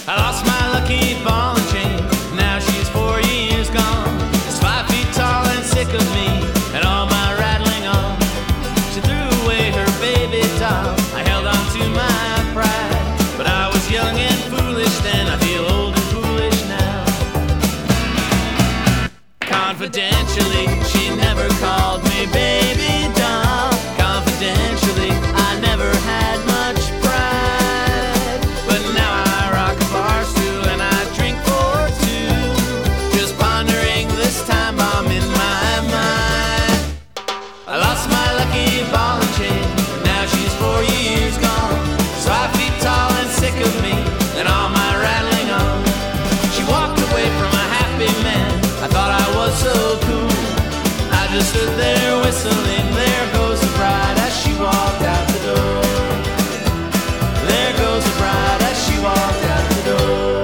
I lost my lucky ball and chain. Now she's 4 years gone. She's 5 feet tall and sick of me and all my rattling on. She threw away her baby doll. I held on to my pride, but I was young and foolish then. I feel old and foolish now. Confidentially, she never called me baby doll. Confidentially, I never had much pride, but now I rock a bar stool and I drink for two, just pondering this time bomb in my mind. I lost my lucky ball and chain. Now she's 4 years gone. She's 5 feet tall and sick of me and all my rattling on. She walked away from a happy man. I thought I was so cool. I just stood there whistling. There goes the bride as she walked out the door. There goes the bride as she walked out the door.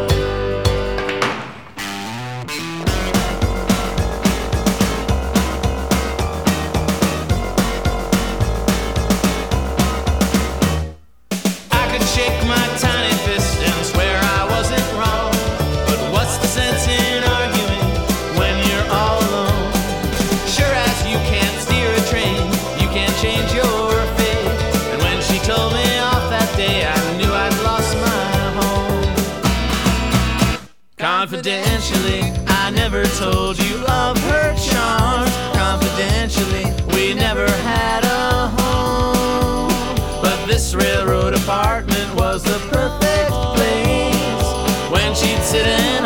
I could shake my tiny fist and swear I wasn't wrong, but what's the sense in arguing when you're all alone? Sure as you can't steer a train, you can't change your fate. And when she told me off that day, I knew I'd lost my home. Confidentially, I never told you of her charms. Confidentially, we never had a home, but this railroad apartment was the perfect place when she'd sit and